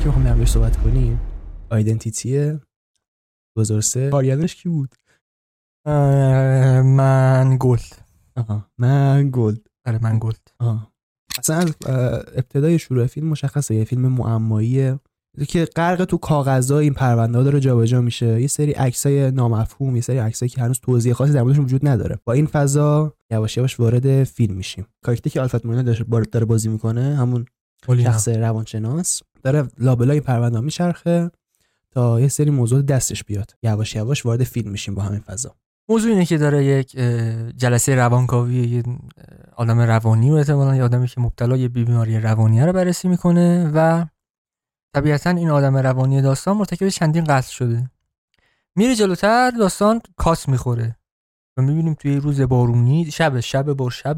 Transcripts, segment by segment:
که میخوام درموردش صحبت کنیم آیدنتیتی 2003. کارگردانش کی بود؟ منگولد. منگولد. آره منگولد. اصلا از ابتدای شروع فیلم مشخصه یه فیلم معماییه که غرق تو کاغذها این پرونده ها داره جابجا میشه. یه سری عکسای نامفهوم، یه سری عکسایی که هنوز توضیح خاصی در موردش وجود نداره. با این فضا یواش یواش وارد فیلم میشیم. کاراکتری که آلفرد مولینر داره بازی میکنه، همون شخص روانشناس، داره لابلای پرونده میچرخه تا یه سری موضوع دستش بیاد. یواش یواش وارد فیلم میشیم با همین فضا. موضوع اینه که داره یک جلسه روانکاوی یه آدم روانی و احتمالاً یه آدمی که مبتلا یه بیماری روانی رو بررسی میکنه و طبیعتاً این آدم روانی داستان مرتکب چندین قتل شده. میره جلوتر داستان کاس میخوره و میبینیم توی روز بارونی، شب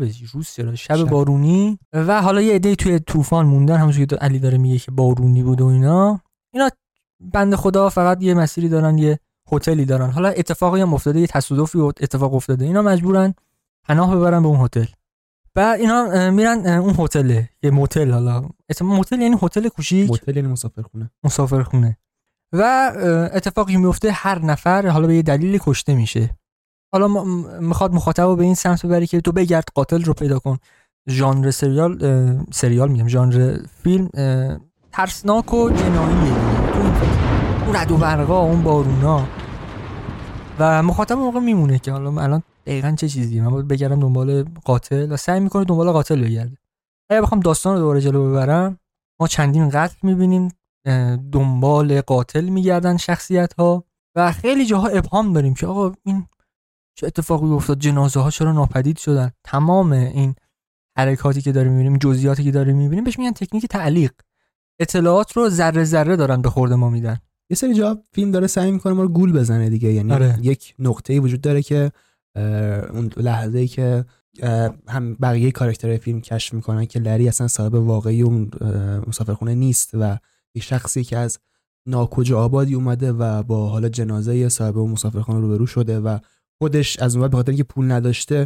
بارونی و حالا یه عده‌ای توی طوفان موندن، همونجوری که علی داره میگه که بارونی بود و اینا بنده خدا فقط یه مسیری دارن، یه هتلی دارن. حالا اتفاقی هم افتاده، یه تصادفی اتفاق افتاده، اینا مجبورن پناه ببرن به اون هتل. بعد اینا میرن اون هتل، یه موتل، حالا موتل یعنی هتل کوچیک، موتل یعنی مسافرخونه. و اتفاقی میفته هر نفر حالا به یه دلیلی کشته میشه. حالا میخواد مخاطبو به این سمت ببری که تو بگرد قاتل رو پیدا کن. ژانر سریال میگم، ژانر فیلم ترسناک و جناییه. اون رعد و برقا، اون بارونا و مخاطب موقع میمونه که حالا الان دقیقاً چه چیزیه، من باید بگردم دنبال قاتل و سعی میکنه دنبال قاتل بگرده. اگه بخوام داستان رو دوباره جلو ببرم، ما چندین قتل میبینیم، دنبال قاتل میگردن شخصیت ها و خیلی جاها ابهام داریم که آقا این چه اتفاقی افتاد، جنازه ها چرا ناپدید شدن. تمام این حرکاتی که داریم میبینیم، جزئیاتی که داریم میبینیم، بهش میگن تکنیک تعلیق. اطلاعات رو ذره ذره دارن به خورد ما میدن. یه سری جا فیلم داره سعی میکنه ما رو گول بزنه دیگه، یعنی یک نقطه‌ای وجود داره که اون لحظه‌ای که هم بقیه کاراکترهای فیلم کشف میکنن که لری اصلا صاحب واقعی اون مسافرخونه نیست و یک شخصی که از ناکجا آبادی اومده و با حالا جنازه صاحب اون مسافرخونه روبرو شده و خودش از اون به خاطر اینکه پول نداشته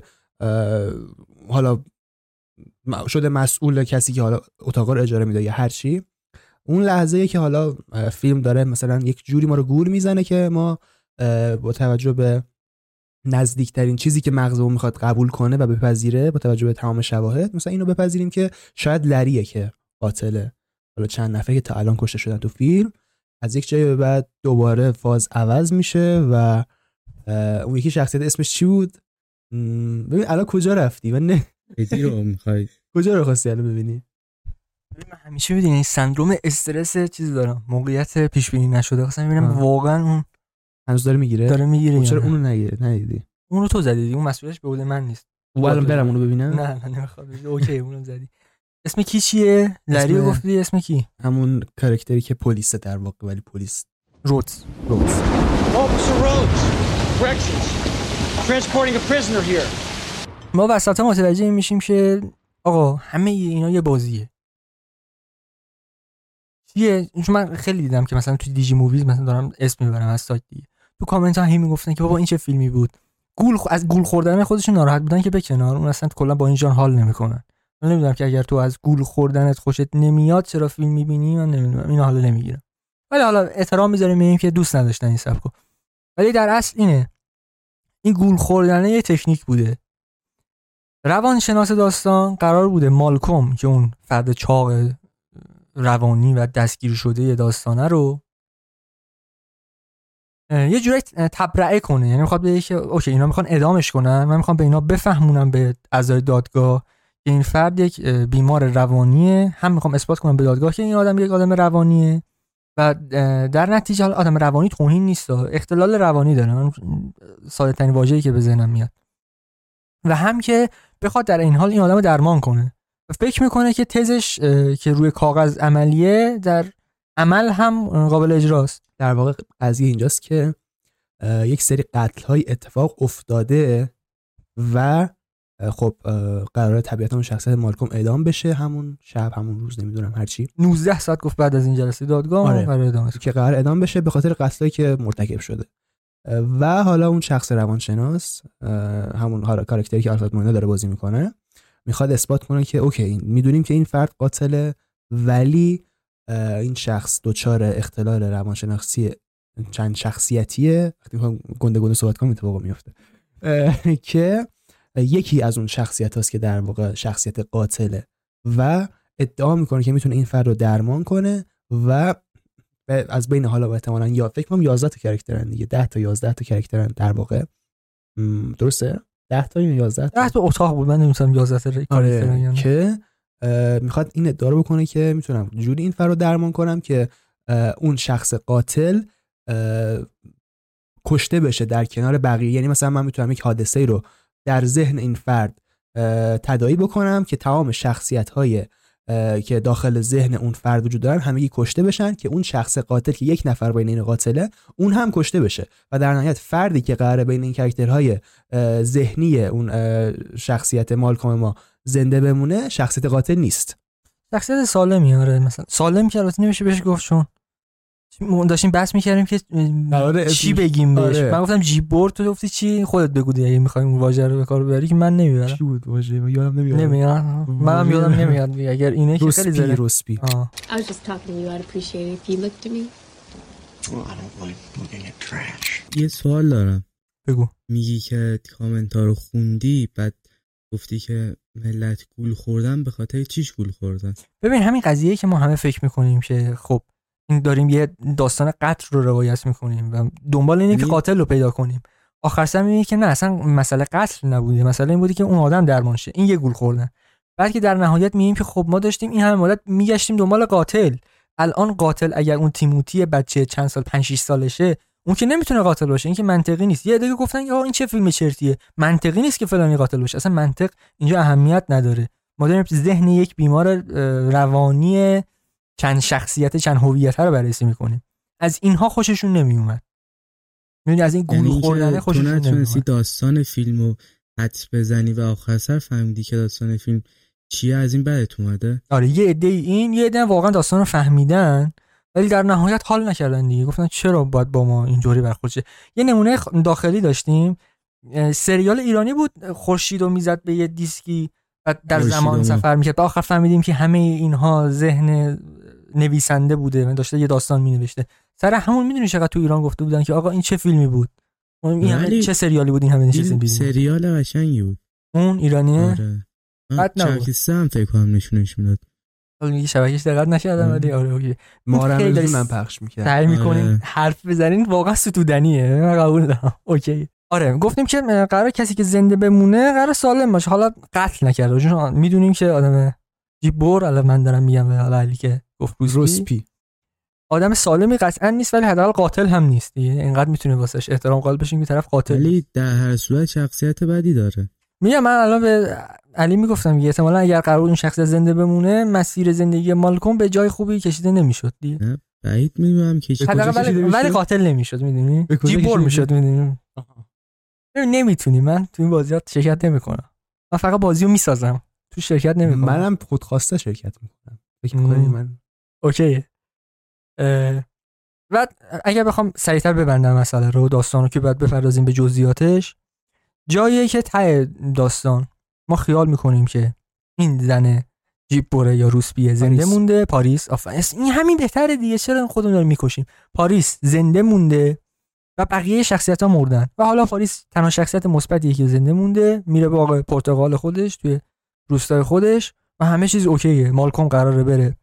حالا شده مسئول کسی که حالا اتاق رو اجاره میده یا هر چی. اون لحظه‌ای که حالا فیلم داره مثلا یک جوری ما رو گول میزنه که ما با توجه به نزدیکترین چیزی که مغزمون میخواد قبول کنه و بپذیره، با توجه به تمام شواهد، مثلا اینو بپذیریم که شاید لریه که قاتله. حالا چند نفر که تا الان کشته شدن تو فیلم، از یک جایی به بعد دوباره فاز عوض میشه و اون یکی شخصیت اسمش چی بود؟ ببین الان کجا رفتی؟ من نه ایتی رو میخوای کجا رو خواستی الان ببینی؟ من همیشه میدونی سندروم استرس چیز دارم، موقعیت پیش بینی نشده. خواستم ببینم واقعا اون هنوز داره میگیره. چرا اونو ندیدی؟ اون رو تو زدی، اون مسئولیتش به عهده من نیست. الان برم اونو ببینم؟ نه نمیخوام. اوکی اونو زدی. اسم کی چیه؟ لری گفتی اسم کی؟ همون کاراکتری که پلیسه در واقع، ولی پلیس رودز. Officer Rhodes, corrections. Transporting a prisoner here. ما وسطا متوجه میشیم که آقا همه اینا یه بازیه. چون من خیلی دیدم که مثلا توی دیجی موویز مثلا دارم اسم میبرم از سایت دیگه، تو کامنت ها همین میگفتن که بابا این چه فیلمی بود. از گول خوردن خودشون ناراحت بودن که به کنار، اون اصلا کلا با این ژانر حال نمیکنن. من نمیدونم که اگر تو از گول خوردنت خوشت نمیاد چرا فیلم میبینی، من نمیدونم، اینو حالا نمیگیرم. ولی حالا احترام میذاریم به این که دوست نداشتن این سبکو. ولی در اصل اینه، این گول خوردن یه تکنیک بوده. روانشناس داستان قرار بوده مالکوم که اون فرد چاق روانی و دستگیر شده داستانه رو یه جوری تبرئه کنه. یعنی میخواد بگه که اوکی اینا میخوان اعدامش کنن، من میخوام به اینا بفهمونم، به اعضای دادگاه، که این فرد یک بیمار روانیه. هم میخوام اثبات کنم به دادگاه که این آدم یک آدم روانیه و در نتیجه حالا آدم روانی توهین نیست، اختلال روانی داره. من ساده ترین واژه‌ای که به ذهنم میاد. و هم که بخواد در این حال این آدمو درمان کنه و فکر میکنه که تزش که روی کاغذ عملیه، در عمل هم قابل اجراست. در واقع قضیه اینجاست که یک سری قتل‌های اتفاق افتاده و خب قراره طبیعتاً شخصیت مالکوم اعدام بشه همون شب، همون روز، نمیدونم هر چی 19 ساعت گفت بعد از این جلسه دادگاه قرار اعدام بشه، که قرار اعدام بشه به خاطر قتلایی که مرتکب شده. و حالا اون شخص روانشناس، همون کاراکتری که آلفرد مولینر داره بازی میکنه، میخواد اثبات کنه که اوکی میدونیم که این فرد قاتله، ولی این شخص دچار اختلال روانشناختی چند شخصیتیه، وقتی گنده گنده صحبت کنم اتفاق میفته که یکی از اون شخصیت هاست که در واقع شخصیت قاتله و ادعا میکنه که میتونه این فرد رو درمان کنه و از بین حالا احتمالاً یا فکر کنم 11 تا کاراکترن دیگه، 10 تا 11 تا کاراکترن در واقع، درسته 10 تا یا 11 تا 10 تا اتاق بود، من نمی‌دونم 11 تا کاراکترن یا نه، که میخواد این ادعا رو بکنه که میتونم جوری این فرد رو درمان کنم که اون شخص قاتل کشته بشه در کنار بقیه. یعنی مثلا من میتونم یک حادثه رو در ذهن این فرد تداعی بکنم که تمام شخصیت‌های که داخل ذهن اون فرد وجود دارن همگی کشته بشن که اون شخص قاتل که یک نفر بین این قاتله اون هم کشته بشه و در نهایت فردی که قراره بین این کاراکترهای ذهنی اون شخصیت مالکوم ما زنده بمونه شخصیت قاتل نیست، شخصیت سالمی. آره مثلا سالم که البته نمیشه بهش گفت، چون داشتیم بحث می‌کردیم که چی بگیم بهش. من گفتم جیبور، تو گفتی چی؟ خودت بگو دیگه اگه می‌خوایم اون واژه رو به کار ببری که من نمیبرم. چی بود واژه؟ یادم نمیاد. منم یادم نمیاد. اگر اینه که خیلی زره. روسپی. I was just talking to you. I'd appreciate it if you looked at me. Well, I don't like looking at trash. یه سوال دارم. بگو. میگی که کامنت‌ها رو خوندی، بعد گفتی که ملت گول خوردن، به خاطر چیش گول خوردن؟ ببین همین قضیه که ما همه فکر می‌کنیم که خب این داریم یه داستان قتل رو روایت میکنیم و دنبال اینه که قاتل رو پیدا کنیم، آخر سر میبینی که نه، اصلا مسئله قتل نبوده، مسئله این بوده که اون آدم درمان شه. این یه گول خوردن. بعد که در نهایت میگیم که خب ما داشتیم این همه مدت میگشتیم دنبال قاتل، الان قاتل اگر اون تیموتی بچه چند سال 5-6 سالشه اون که نمیتونه قاتل باشه. این که منطقی نیست. یه عده گفتن آ این چه فیلم چرتیه، منطقی نیست که فلانی قاتل باشه. اصلا منطق اینجا اهمیت نداره. ما داریم ذهن یک بیمار روانی چند شخصیت چند هویت رو بررسی میکنیم. از اینها خوششون نمیومد. میدونی از این گول خوردن خوششون نمیومد. تو نتونستی داستان فیلمو حدس بزنی و آخر سر فهمیدی که داستان فیلم چیه، از این بدت اومده؟ آره یه عده واقعا داستان رو فهمیدن ولی در نهایت حال نکردن دیگه. گفتن چرا باید با ما اینجوری برخورد شه. یه نمونه داخلی داشتیم، سریال ایرانی بود، خورشیدو میزد به یه دیسکی و در زمان سفر میکرد. آخر فهمیدیم که همه اینها ذهن نویسنده بوده، من داشته یه داستان مینوشته. سر همون میدونی چقدر تو ایران گفته بودن که آقا این چه فیلمی بود، این همه چه سریالی بود، این همه نشستیم دیدیم. سریال قشنگی بود اون ایرانیه. آره بعد چرکیسته هم فکر کنم نشونش میداد. حالا میگه شبکه‌اش دقت نکردم ولی آره اوکی. ما رو من پخش می‌کرد. سعی می‌کنین حرف بزنین واقعا ستودنیه، من قبول دارم. اوکی. آره گفتیم که قرار کسی که زنده بمونه قرار سالم باشه، حالا قتل نکرده، چون میدونیم که آدم جیبور، الان من دارم میگم حالا علی که گفت روسپی آدم سالمی قطعا نیست ولی حداقل قاتل هم نیست دیگه. اینقدر میتونه واسش احترام قائل بشیم که طرف قاتل، ولی در هر صورت شخصیت بدی داره. میگم من الان به علی میگفتم که احتمالاً اگر قرار این شخص زنده بمونه مسیر زندگی مالکوم به جای خوبی کشیده نمیشد دیگه. بعید میدونم که ولی قاتل نمیشد، میدونی جیبور میشد، میدونی. نمیتونی، من تو این بازیات شرکت نمیکنم، من فقط بازیو میسازم، تو شرکت نمیکنم. منم خودخواسته شرکت میکنم. فکر میکنی من اوکی. و اگر بخوام سریعتر ببندم مسئله رو، داستانو که بعد بپردازیم به جزئیاتش، جاییه که ته داستان ما خیال میکنیم که این زن جیبوره یا روسپیه زنده مونده، پاریس این همین بهتره دیگه، چرا خودمون داریم میکشیم. پاریس زنده مونده و بقیه شخصیت‌ها مردن و حالا پاریس تنها شخصیت مثبتیه که زنده مونده، میره باغ پرتقال خودش توی روستای خودش و همه چیز اوکیه. مالکوم قراره بره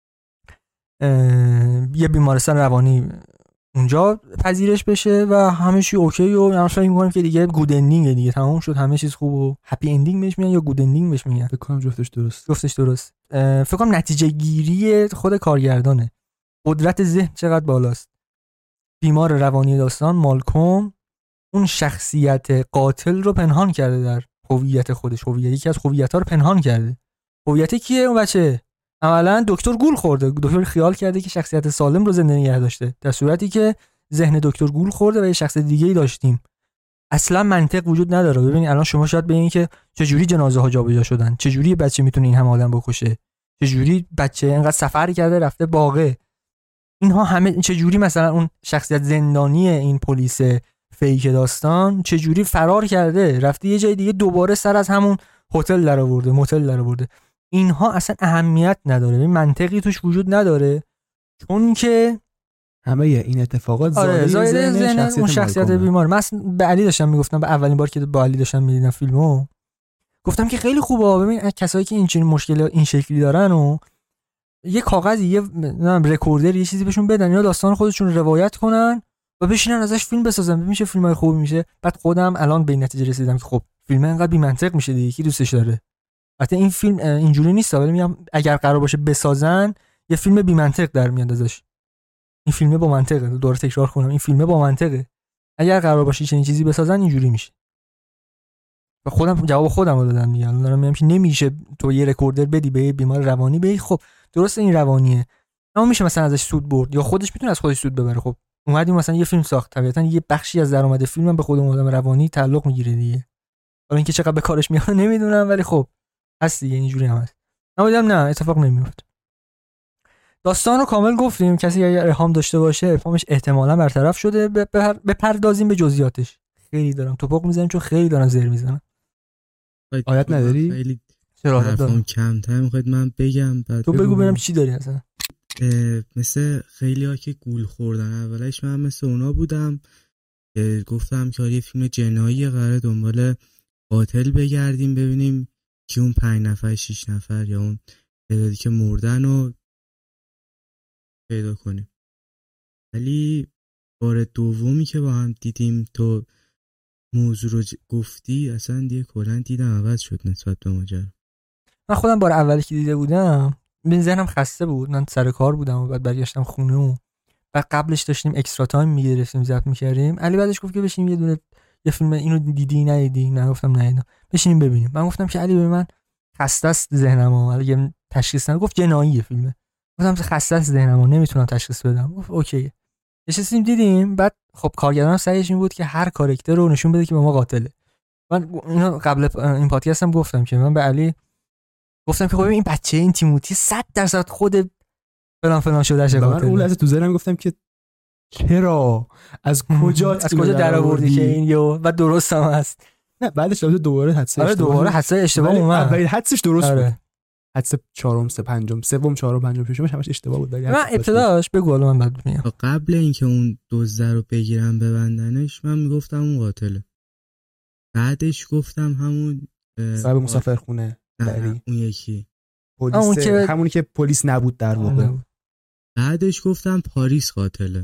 یه بیمارستان روانی اونجا پذیرش بشه و همه چی اوکی و من فکر می‌کنم که دیگه گود اندینگ دیگه تموم شد، همه چیز خوب و هپی اندینگ بهش میگن یا گود اندینگ بهش میگن. فکر کنم جفتش درست. فکر کنم نتیجه گیری خود کارگردانه. قدرت ذهن چقدر بالاست. بیمار روانی داستان مالکوم اون شخصیت قاتل رو پنهان کرده در هویت خودش، یکی از هویت‌ها رو پنهان کرده. هویت کیه اون بچه؟ عملاً دکتر گول خورده. دکتر خیال کرده که شخصیت سالم رو زنده نگه داشته، در صورتی که ذهن دکتر گول خورده و یه شخص دیگه‌ای داشتیم. اصلا منطق وجود نداره. ببینید الان شما شاید ببینید که چه جوری جنازه ها جابجا شدن، چه جوری بچه میتونه این همه آدم بکشه، چه جوری بچه اینقدر سفر کرده رفته باغه. اینها همه چه جوری مثلا اون شخصیت زندانی این پلیس فیک داستان چه جوری فرار کرده رفته یه جای دیگه، دوباره سر از همون هتل در آورده، موتل در آورده. اینها اصلا اهمیت نداره، این منطقی توش وجود نداره. چون که همه این اتفاقات زایده ذهن اون شخصیت بیمار. من به علی داشتم میگفتم، به اولین بار که با علی داشتم میدیدم فیلمو، گفتم که خیلی خوبه. ببین کسایی که این مشکل این شکلی دارن و یه کاغذی، یه رکوردر، یه چیزی بهشون بدن، اینا داستان خودشون روایت کنن و بشینن ازش فیلم بسازن، ببین چه فیلمای خوبی میشه. بعد خودم الان به این نتیجه رسیدم که خب فیلم انقدر بی منطق میشه دیگه، کی دوستش داره؟ البته این فیلم اینجوری نیست، ولی میگم اگر قرار باشه بسازن یه فیلم بی منطق در میاد ازش. این فیلمه با منطقه، دوباره تکرار کنم، این فیلمه با منطقه. اگر قرار باشه چنین چیزی بسازن اینجوری میشه. و خودم جواب خودم رو دادم دیگه. الان دارم میگم که نمیشه تو یه رکوردر بدی به بیمار روانی، بگی خب درسته این روانیه، اما میشه مثلا ازش سود برد، یا خودش میتونه از خودش سود ببره. خب اومدیم مثلا یه فیلم ساخت، طبیعتا یه بخشی از درآمد فیلم به خود اون آدم روانی تعلق میگیره دیگه. حالا اینکه چقدر به کارش میاد نمیدونم، ولی خب هست دیگه، اینجوری هم هست. اما دیدم نه، اتفاق نمیفته. داستان رو کامل گفتیم، کسی اگر ارهام داشته باشه ارهامش احتمالاً برطرف شده. بپردازیم به جزئیاتش. خیلی دارم توپق میزنم چون خیلی دارم زر میزنم. آیت نداری؟ خیلی حرفم کمتر میخواید من بگم؟ بعد تو بگو ببینم چی داری اصلا. مثل خیلی ها که گول خوردن، اولش من مثل اونا بودم که گفتم که یه فیلم جنایی قراره دنبال قاتل بگردیم، ببینیم کی اون 5 نفر 6 نفر یا اون تعدادی که مردن رو پیدا کنیم. ولی بار دومی که با هم دیدیم تو موضوع رو گفتی، اصلا دیگه کلا دیدم عوض شد نسبت به ماجرا. من خودم بار اولی که دیده بودم به ذهنم خسته بود، من سر کار بودم و بعد برگشتم خونه و بعد قبلش داشتیم اکسترا تایم میگرفتیم ضبط میکردیم. علی بعدش گفت که بشینیم یه فیلم اینو دیدی ندیدی؟ نه گفتم نه، بشینیم ببینیم. من گفتم که علی ببین من خسته است ذهنمو، اگه تشخیص ندم. گفت جناییه فیلمه. گفتم خسته است ذهنمو نمیتونم تشخیص بدم. گفت اوکی. نشستیم دیدیم. بعد خب کارگردان سعیش این بود که هر کاراکتر رو نشون بده که به ما قاتله. من اینو قبل این پادکست هم گفتم که من به علی گفتم که خب این بچه این تیموتی 100% خود فلان شده شه قاتل. من اون لحظه تو ذهنم گفتم که چرا از کجا درآوردی که این و درست هم هست. نه بعدش دوباره حدس اشتباه اومد. اولین حدسش درست بود. حدس چهارم سه پنجم سوم چهارم پنجم ششمش همش اشتباه بود. من ابتداش بگو الان من بعد میگم. قبل اینکه اون دزد رو بگیرم ببندنش من میگفتم اون قاتله. بعدش گفتم همون صاحب مسافرخونه. اون یکی پلیس، همونی که پلیس نبود در واقع. بعدش گفتم پاریس قاتله.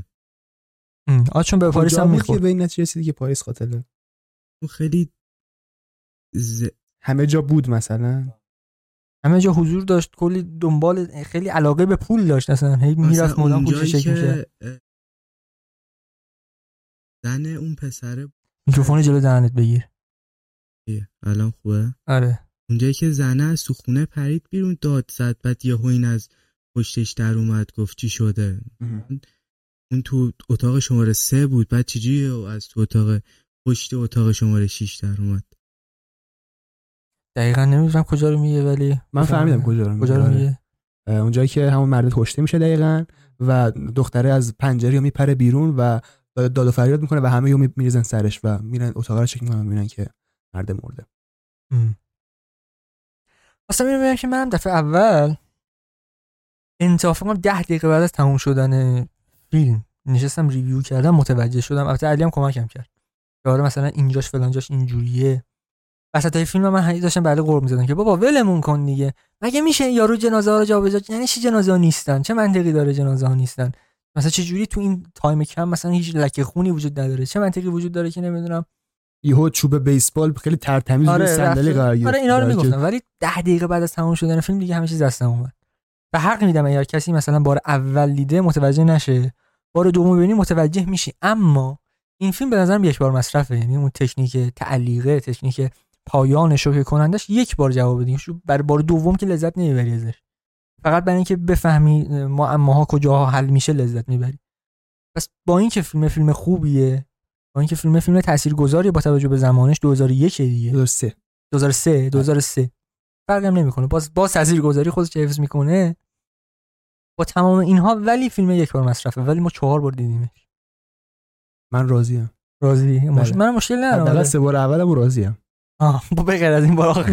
چون به پاریس هم میخورد که به این نتیجه رسیدی که پاریس قاتله. اون خیلی همه جا بود، مثلا همه جا حضور داشت، کلی دنبال، خیلی علاقه به پول داشت، اصلا هی میرفت مدام پولش چک میشه. زن اون پسره، میکروفون جلو دهنت بگیر. الان خوبه؟ آره. اونجایی که زنه از تو خونه پرید بیرون داد زد، بعد یهو این از پشتش در اومد گفت چی شده؟ اون تو اتاق شماره 3 بود، بعد چجوری از تو اتاق پشت اتاق شماره 6 در اومد؟ دقیقاً نمیدونم کجا رو میگه، ولی من فهمیدم کجا رو میگه. اونجایی که همون مرد کشته میشه دقیقاً و دختره از پنجره میپره بیرون و داد و فریاد میکنه و همه یو میریزن سرش و میرن اتاق رو چک میکنن، میبینن که مرد مرده. اصلا میبینم که من دفعه اول انتفاقا 10 دقیقه بعد از تموم شدن فیلم نشستم ریویو کردم، متوجه شدم. البته علی هم کمکم کرد که آره مثلا اینجاش فلان جاش اینجوریه. وسط فیلم من هی داشتم بعد قرب می‌زدم که بابا ولمون کن دیگه، مگه میشه یارو جنازه ها رو جابجا، یعنی چی جنازه ها نیستن؟ چه منطقی داره جنازه ها نیستن؟ مثلا چه جوری تو این تایم کم مثلا هیچ لکه خونی وجود نداره؟ چه منطقی وجود داره که نمیدونم یهو چوب بیسبال خیلی ترتمیز روی صندلی قرار گرفت. آره اینا رو میگفتم، ولی 10 دقیقه بعد از تموم شدن فیلم دیگه همه چیز دستم اومد. و حق میدم اگر کسی مثلا بار اول دیده متوجه نشه، بار دوم ببینی متوجه میشی. اما این فیلم به نظرم یک بار مصرفه، یعنی اون تکنیک تعلیقه، تکنیک پایان شوکه کنندش یک بار جواب بدین، برای بار دوم که لذت نمیبری ازش، فقط برای اینکه بفهمی معماها کجاها حل میشه لذت میبری. پس با اینکه فیلم خوبیه، با اینکه فیلم تاثیرگذاریه با توجه به زمانش، 2001 دیگه 2003 فرقی هم نمیکنه، باز تاثیرگذاری خودش حفظ میکنه با تمام اینها، ولی فیلم یک بار مصرفه، ولی ما 4 بار دیدیمش. من راضیم. راضی؟ من مشکل ندارم. حداقل 3 بار اولم راضیم. با بغیر از این بار آخر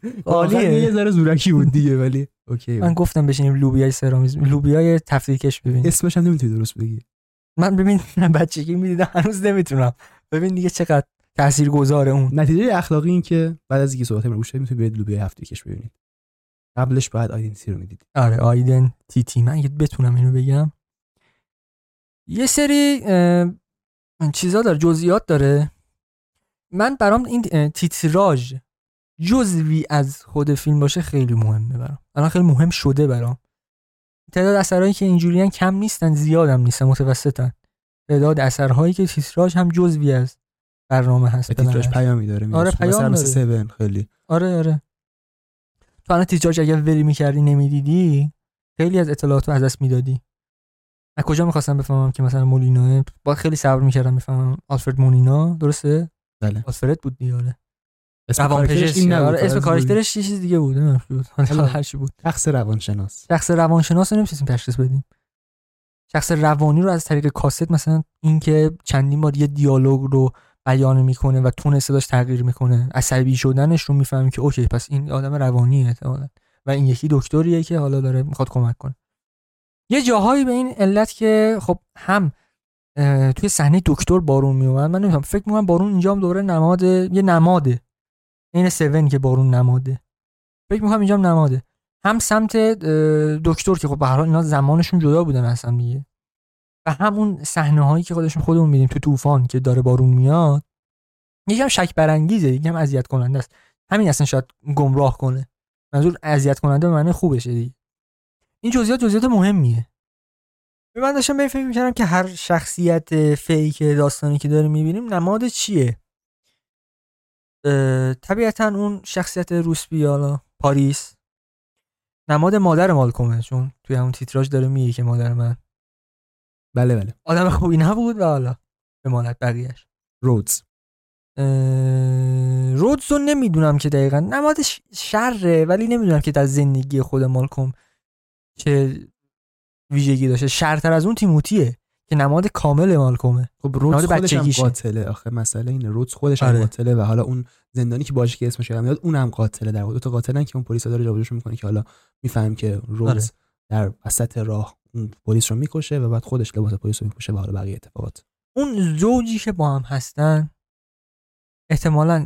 عالیه. یه ذره زورکی بود دیگه ولی اوکی. من گفتم بشینیم لوبیای سرامیز، لوبیای تفریکش ببینیم. اسمش هم نمیتونی درست بگی. من ببین بچگی میدیدم هنوز نمیتونم. ببین دیگه چقدر تاثیرگذاره اون. نتیجه اخلاقی این که بعد از اینکه صحبت ما گوش میتونید برید لوبیای هفتگیش ببینید. قبلش بعد آیدنتیتی رو میدید. آره آیدنتیتی. من اگه بتونم اینو بگم یه سری چیزا داره، جزئیات داره. من برام این تیتراژ جزوی از خود فیلم باشه خیلی مهمه برام. الان خیلی مهم شده برام. تعداد اثرهایی که اینجوریان کم نیستن، زیادم نیستن، متوسطن. تعداد اثرهایی که تیتراژ هم جزوی از برنامه هست. تیتراژ پیامی داره. آره پیام داره. 7 خیلی. آره. تو الان تیتراژ اگه ولی می‌کردی نمیدیدی خیلی از اطلاعاتو از دست میدادی. از کجا می‌خواستم بفهمم که مثلا مولینو با خیلی صبر می‌کردم بفهمم آلفرد مولینو درسته؟ بله. آلفرد بود دیگه. آره. اسم کاراکترش این نبود. اسم کاراکترش یه چیز دیگه بود. حالا هر چی بود. شخص روانشناس رو نمی‌تونیم تشخیص بدیم. شخص روانی رو از طریق کاست، مثلا این که چندین بار یه دیالوگ رو بیان میکنه و تون صداش تغییر میکنه، عصبی شدنش رو میفهمیم که اوکی پس این آدم روانیه احتمالاً و این یکی دکتریه که حالا داره میخواد کمک کنه. یه جاهایی به این علت که خب هم توی صحنه دکتر بارون میومد، من نمیدونم فکر میکنم بارون اینجا هم دوره نماده این 7 که بارون نماده، فکر میکنم اینجا هم نماده، هم سمت دکتر که خب به هر حال اینا زمانشون جدا بودن اصلا دیگه، و همون صحنه هایی که خودمون می‌بینیم تو طوفان که داره بارون میاد یکم شک برانگیزه، یکم اذیت کننده است. همین اصلا شاید گمراه کنه، منظور اذیت کننده به معنی خوبشه دیگه. این جزئیات مهمیه. من داشتم به فکر می‌کردم که هر شخصیت فیک داستانی که داریم می‌بینیم نماد چیه. طبیعتاً اون شخصیت روسبی حالا پاریس نماد مادر مالکومه، چون توی همون تیتراژ داره میگه که مادر من بله آدم خوبی نبود و حالا به مانت بقیه‌اش. رودز رو نمیدونم که دقیقاً نماد شره، ولی نمیدونم که در زندگی خود مالکوم چه ویژگی داشته. شرتر از اون تیموتیه که نماد کامل مالکومه. خب رودز خودش هم قاتله. آخه مسئله اینه رودز خودش هم قاتله و حالا اون زندانی که باشه که اسمش یادم میاد اونم قاتله. در واقع دو تا قاتلن که اون پلیس داره جابجاشون میکنه که حالا میفهمیم که رودز در وسط راه اون پلیس رو میکشه و بعد خودش لباس پلیس رو میپوشه و حالا بقیه اتفاقات. اون زوجی که با هم هستن احتمالاً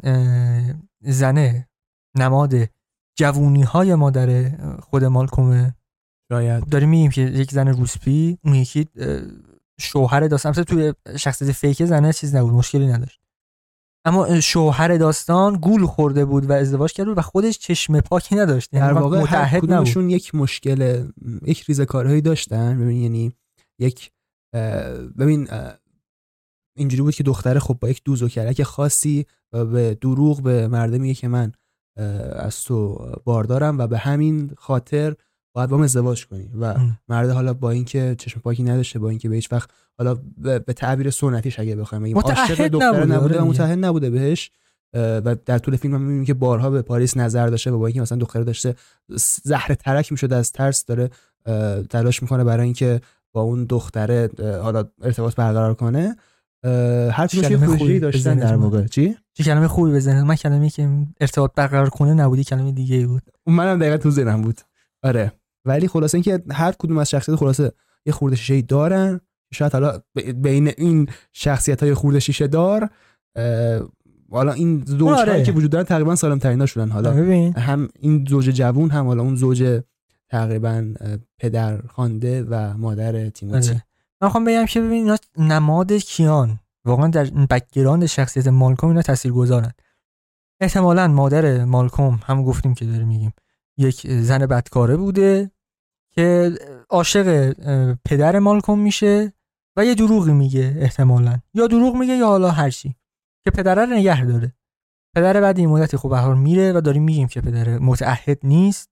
زنه نماد جوونی های مادر خود مالکومه. شاید داریم میگیم که یک زن روسپی، اون یکی شوهر داستان. مثلا توی شخصیت فیک زنه چیز نبود، مشکلی نداشت، اما شوهر داستان گول خورده بود و ازدواج کرده و خودش چشم پاکی نداشت. در واقع متعهد هر کدومشون یک مشکل، یک ریزکارهایی داشتن. ببین یعنی یک ببین اینجوری بود که دختره خب با یک دوز و کلک خاصی و به دروغ به مرده میگه که من از تو باردارم و به همین خاطر باید با من ازدواج کنی و مرده حالا با اینکه چشم پاکی نداشته، با اینکه به هیچ وقت حالا به تعبیر سنتیش اگه بخوایم بگیم عاشق دختره نبوده و متعهد نبوده بهش و در طول فیلم هم می‌بینیم که بارها به پاریس نظر داشته و با اینکه مثلا دختره داشته زهر ترک می‌شده از ترس داره تلاش میکنه برای اینکه با اون دختره حالا ارتباط برقرار کنه. هر چیزی خوبی داشتن در واقع. چه کلمه خوبی بزنه. من کلمه‌ای که ارتباط برقرار کنه نبودی، کلمه دیگه‌ای بود. منم دقیقاً تو ذهنم بود. آره ولی خلاصه اینکه هر کدوم از شخصیت خلاصه یه خورده شیشه‌ای دارن. شاید حالا بین این شخصیت‌های خورده شیشه دار حالا این زوج‌هایی که وجود دارن تقریبا سالم ترینا شدن. حالا هم این زوج جوون هم حالا اون زوج تقریبا پدر خوانده و مادر تیموتی. من می‌خوام بگم که ببین اینا نماد کیان واقعا در بک‌گراند شخصیت مالکوم اینا تاثیرگذارن. احتمالاً مادر مالکوم هم گفتیم که داره میگیم یک زن بدکاره بوده که عاشق پدر مالکوم میشه و یه دروغی میگه، احتمالاً یا دروغ میگه یا حالا هر چی که پدر رو نگه داره. پدر بعد این مدتی خب به هر حال میره و داریم میگیم که پدر متعهد نیست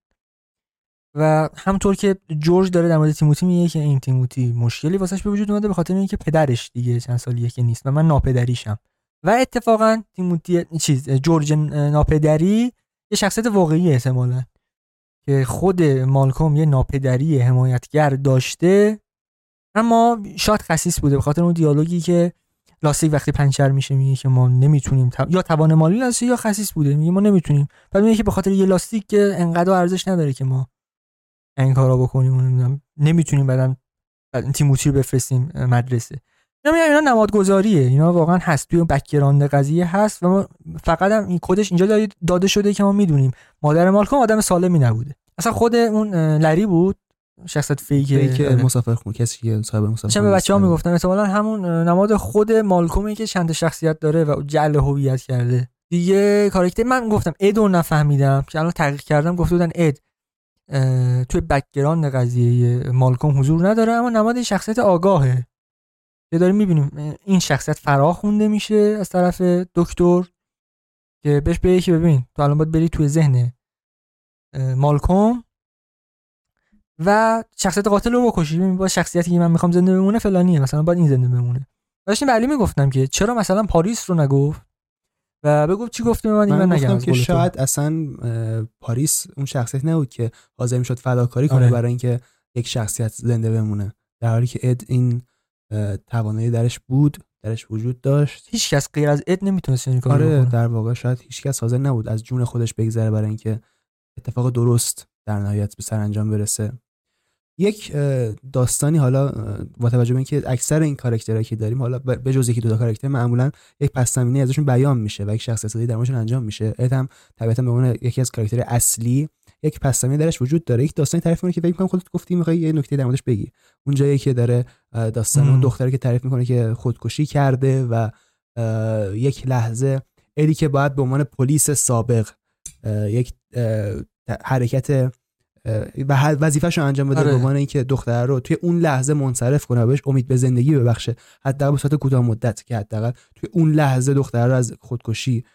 و همونطور که جورج داره در مورد تیموتی میگه که این تیموتی مشکلی واسش به وجود اومده به خاطر اینکه پدرش دیگه چند سالیه که نیست و من ناپدریشم. و اتفاقا تیموتی جورج ناپدری یه شخصیت واقعی احتمالاً که خود مالکوم یه ناپدری حمایتگر داشته، اما شاید خسیس بوده به خاطر اون دیالوگی که لاستیک وقتی پنچر میشه میگه که ما نمیتونیم یا توان مالی نداشته یا خسیس بوده، میگه ما نمیتونیم. بعد میگه که به خاطر یه لاستیک که انقدر ارزش نداره که ما این کارا بکنیم، نمیتونیم بعدن تیموتی رو بفرستیم مدرسه. اینا نمادگذاریه، اینا واقعا هست توی بک‌گراند قضیه هست و ما فقط هم این کدش اینجا داده شده که ما میدونیم مادر مالکوم آدم سالمی نبوده. اصلا خود اون لری بود شخصیت فیک مسافرخونه، کسی که صاحب مسافرخونه. به بچه‌ها میگفتن احتمالاً همون نماد خود مالکومی که چند شخصیت داره و جعل هویت کرده دیگه. کاراکتر من گفتم ادو نفهمیدم که الان تحقیق کردم گفته بودن اد توی بک‌گراند قضیه مالکوم حضور نداره، اما نماد شخصیت آگاهه که داریم میبینیم این شخصیت فرا خونده میشه از طرف دکتر که بهش بگه که ببین تو الان باید بری توی ذهن مالکوم و شخصیت قاتل رو بکشی، ببین با شخصیتی که من میخوام زنده بمونه فلانیه، مثلا باید این زنده بمونه. داشتیم به علی میگفتم که چرا مثلا پاریس رو نگفت و بگو چی گفتی من نگم که شاید اصلا پاریس اون شخصیت نبود که حاضر میشد فداکاری کنه برای اینکه یک شخصیت زنده بمونه، در حالی که اد این توانایی درش بود، درش وجود داشت. هیچ کس غیر از اد نمیتونست این کارو بکنه. در واقع شاید هیچ کس حاضر نبود از جون خودش بگذره برای اینکه اتفاق درست در نهایت به سرانجام برسه. یک داستانی حالا با توجه به اینکه اکثر این کاراکترها که داریم حالا به جز یکی دو تا کاراکتر معمولا یک پس زمینه ازشون بیان میشه و یک شخصیتی در موردشون انجام میشه. اد هم طبیعتا به عنوان یکی از کاراکتر اصلی یک پس زمینه درش وجود داره. یک داستانی تعریف میکنه که فکر می‌کنم خودت گفتی می‌خوای یه نکته در موردش بگی. اون جایی که داره داستان اون دختری که تعریف میکنه که خودکشی کرده و یک لحظه ادی که باید به عنوان پلیس سابق یک حرکت و وظیفه‌شو انجام بده به عنوان اینکه دختر رو توی اون لحظه منصرف کنه و بهش امید به زندگی ببخشه، حداقل به صورت کوتاه مدت، که حداقل توی اون لحظه دختر رو از خودکشی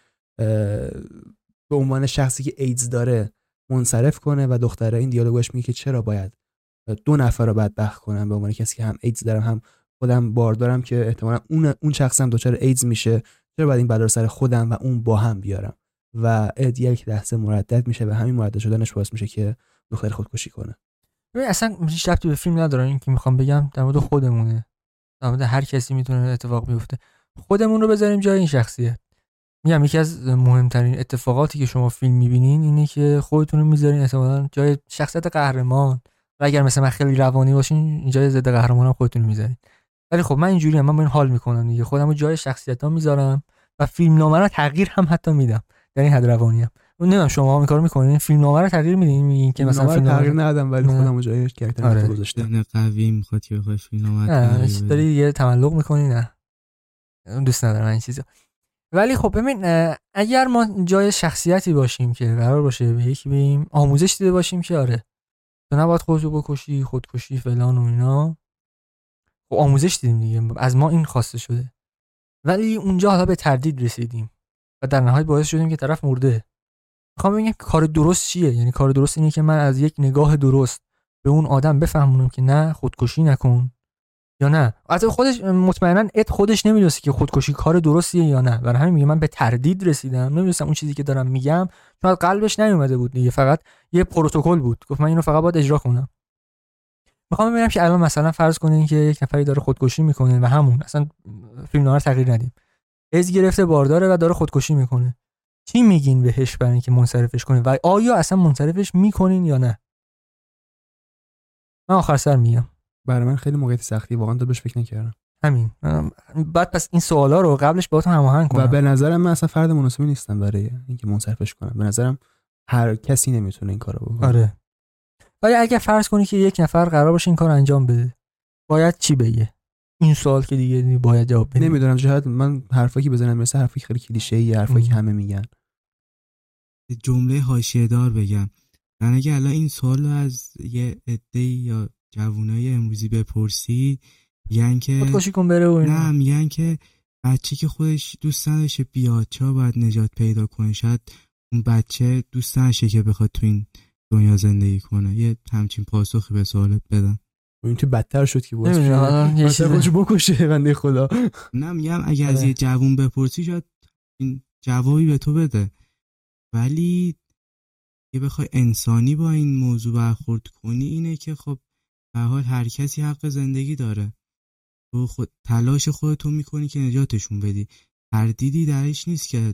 به عنوان شخصی که ایدز داره منصرف کنه و دختره این دیالوگش میگه که چرا باید دو نفر رو بدبخت کنم به عنوان کسی که هم ایدز دارم هم خودم باردارم که احتمالاً اون شخص هم دچار ایدز میشه، چرا باید این بلا رو سر خودم و اون با هم بیارم. و اد یک لحظه مردد میشه و همین مردد شدنش باعث میشه که دختر خودکشی کنه. ببین اصلا هیچ ربطی به فیلم نداره، این که میخوام بگم در مورد خودمونه، در مورد هر کسی میتونه اتفاق بیفته. خودمون رو بذاریم جای این شخصیت. میگم یکی از مهمترین اتفاقاتی که شما فیلم میبینین اینه که خودتون رو میذارین احتمالاً جای شخصیت قهرمان و اگر مثلا من خیلی روانی باشین جای ضد قهرمانم خودتون رو میذارین. ولی خب من اینجوریام، من با این حال میکنم دیگه، خودم رو جای شخصیت‌ها میذارم و فیلمنامه رو تغییر هم حتی میدم، در این حد روانیم. نمیدونم شما هم این کارو میکنین، فیلمنامه رو تغییر میدین؟ میگین که مثلا فیلمنامه تغییر ندادم ولی خودم رو جای کاراکتر گذاشتم. قوی میخواد که بخوای فیلمنامه داری یه تملق میکنی؟ نه دوست ندارم این چیزا. ولی خب ببین اگر ما جای شخصیتی باشیم که قرار باشه به یکی بگیم آموزش دیده باشیم که آره تو نباید خودتو بکشی، خودکشی فلان و اینا، خب آموزش دیدیم دیگه، از ما این خواسته شده، ولی اونجا حالا به تردید رسیدیم و در نهایت باعث شدیم که طرف مرده. میخوام بگم کار درست چیه؟ یعنی کار درست اینه که من از یک نگاه درست به اون آدم بفهمونم که نه خودکشی نکن یا نه. از خودش مطمئنا ات خودش نمیدونست که خودکشی کار درستیه یا نه، برای همین میگه من به تردید رسیدم، نمیدونستم اون چیزی که دارم میگم چون قلبش نیومده بود دیگه، فقط یه پروتکل بود، گفت من اینو فقط باید اجرا کنم. میخوام ببینم که الان مثلا فرض کنین که یک نفری داره خودکشی میکنه و همون اصلا فیلمنامه رو تغییر ندیم، از گرفته بارداره و داره خودکشی میکنه، چی میگین بهش برای اینکه منصرفش کنین و آیا اصلا منصرفش میکنین یا نه؟ من آخر سر میگم برای من خیلی موقعیت سختی واقعا بهش فکر نکردم. همین بعد پس این سوالا رو قبلش باهاتون هماهنگ کنم و به نظرم من اصلا فرد مناسبی نیستم برای اینکه منصرفش کنم. به نظرم هر کسی نمیتونه این کارو بکنه. آره ولی اگه فرض کنی که یک نفر قرار باشه این کار انجام بده باید چی بگه؟ این سوال که دیگه باید جواب بدی. نمیدونم جهت من حرفایی که بزنم مثل حرفی خیلی کلیشه‌ای، حرفایی که همه میگن. جمله حاشیه‌دار بگم، من اگه الان این سوالو از یه عده یا جوونای امروزی بپرسی میگن که خودکشی کن بره و اینا. نه میگن که بچه که خودش دوست نداره بیاد چا باید نجات پیدا کنه، شاید اون بچه دوست نداره که بخواد تو این دنیا زندگی کنه. یه همچین پاسخی به سوالت بدم. این تو بدتر شد که واسه خودشو بکشه بنده خدا. نه میگم اگه از یه جوون بپرسی شاید این جوابی به تو بده، ولی یه بخوای انسانی با این موضوع برخورد کنی اینه که خب به هر حال هر کسی حق زندگی داره تو تلاش خودتو میکنی که نجاتشون بدی. تردیدی درش نیست که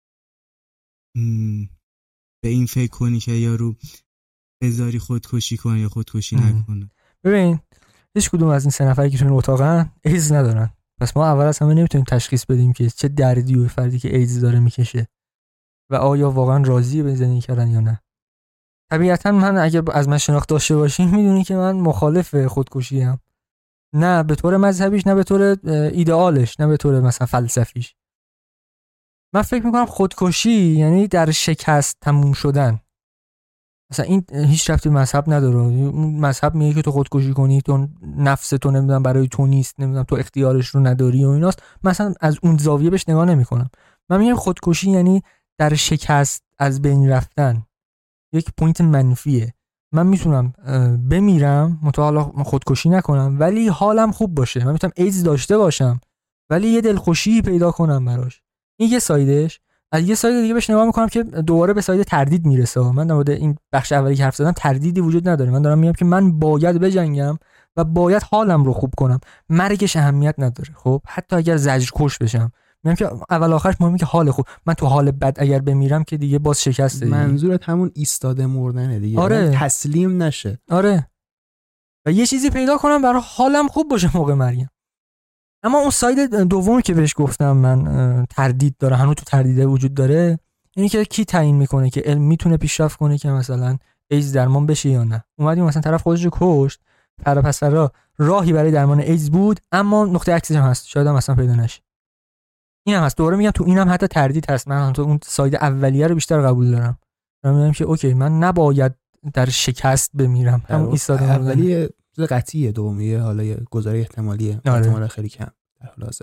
به این فکر کنی که یارو بذاری خودکشی کنه یا خودکشی نکنه. ببین هیچ کدوم از این 3 نفری که تو این اتاقن ایدز ندارن، پس ما اول از همه نمیتونیم تشخیص بدیم که چه دردی و فردی که ایدز داره میکشه و آیا واقعا راضیه به زندگی کردن یا نه. طبیعتا من اگه از من شناخت داشته باشین میدونی که من مخالف خودکشی ام، نه به طور مذهبیش، نه به طور ایدئالش، نه به طور مثلا فلسفیش. من فکر میکنم خودکشی یعنی در شکست تموم شدن. مثلا این هیچ ربطی مذهب نداره. اون مذهب میگه که تو خودکشی کنی، تو نفس تو نمیدونم برای تو نیست، نمیدونم تو اختیارش رو نداری و ایناست. مثلا از اون زاویه بهش نگاه نمیکنم. من میگم خودکشی یعنی در شکست از بین رفتن، یک پوینت منفیه. من میتونم بمیرم متألا خودکشی نکنم ولی حالم خوب باشه. من میتونم ایدز داشته باشم ولی یه دلخوشی پیدا کنم براش. این یه سایدش. از یه ساید دیگه بهش نگاه میکنم که دوباره به ساید تردید میرسه. من در مورد این بخش اولی که حرف زدم تردیدی وجود نداره. من دارم میگم که من باید بجنگم و باید حالم رو خوب کنم. مرگش اهمیت نداره. خب حتی اگر زجر کش بشم، میگم که اول آخرش مهمه که حال خوب. من تو حال بد اگر بمیرم که دیگه باز شکسته. منظورت همون ایستاده مردنه دیگه. آره. تسلیم نشه. آره. و یه چیزی پیدا کنم برای حالم خوب باشه موقع مرگم. اما اون ساید دومی که بهش گفتم من تردید داره، هنوز تو تردیده وجود داره، اینی که کی تعیین میکنه که علم میتونه پیشرفت کنه که مثلا ایدز درمان بشه یا نه. اومدیم مثلا طرف خودش رو کشت، پس راهی برای درمان ایدز بود اما نقطه عکسش هم هست، شاید هم مثلا پیدا نشه. این هم هست. دوباره میگم تو اینم حتی تردید هست. من تو اون ساید اولیه رو بیشتر قبول دارم. میگم که اوکی من نباید در شکست بمیرم. همون ایستاده اولیه قطعیه، دومیه حالا یه گزاره احتمالیه. احتمال خیلی کم در حال حاضر.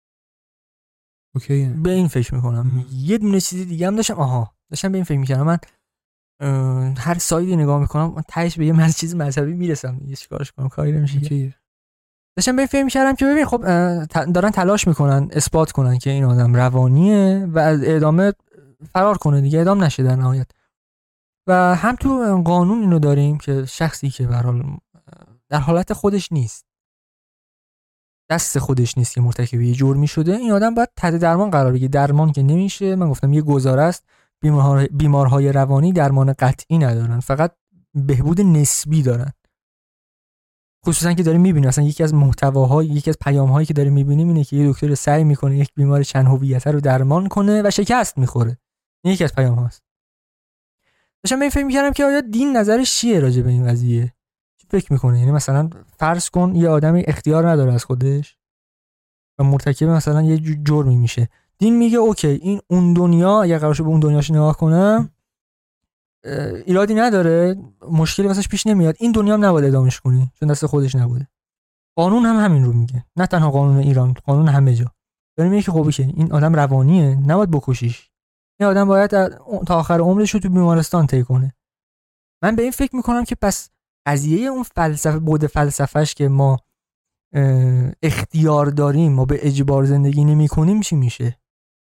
اوکی. به این فکر میکنم. یه دونه چیزی دیگه هم داشتم به این فکر میکردم. من هر سایدی نگاه میکنم تهش به یه چیز مذهبی میرسم. دیگه چیکارش کنم؟ کاری نمیشه. داشتم به این فکر میکردم که ببین خب دارن تلاش میکنن اثبات کنن که این آدم روانیه و از اعدام فرار کنه دیگه، اعدام نشه در نهایت. و هم تو قانون اینو داریم که شخصی که در حالت خودش نیست، دست خودش نیست که مرتکب یه جرمی شده، این آدم باید تحت درمان قرار بگیره. درمان که نمیشه. من گفتم یه گزاره است. بیمارهای روانی درمان قطعی ندارن، فقط بهبود نسبی دارن. خصوصا که داریم میبینیم مثلا یکی از محتواهای، یکی از پیام‌هایی که داریم میبینیم اینه که یه دکتر سعی میکنه یک بیمار چند هویت رو درمان کنه و شکست میخوره. این یکی از پیام‌هاست. داشتم فکر می‌کردم که آیا دین نظرش چیه راجع به این قضیه؟ چی فکر میکنه؟ یعنی مثلا فرض کن یه آدمی اختیار نداره از خودش و مرتکب مثلا یه جرمی میشه. دین میگه اوکی این اون دنیا، اگه قرارشه به اون دنیاش نگاه کنم ایرادی نداره، مشکلی واسش پیش نمیاد، این دنیا هم نباید ادامش کنی چون دست خودش نبوده. قانون هم همین رو میگه، نه تنها قانون ایران، قانون همه جا داره میگه که خب اوکی این آدم روانیه، نباید بکشیش. این آدم باید تا آخر عمرش رو تو بیمارستان طی کنه. من به این فکر میکنم که پس قضیه اون فلسفه بود فلسفهش که ما اختیار داریم، ما به اجبار زندگی نمی‌کنیم چی میشه؟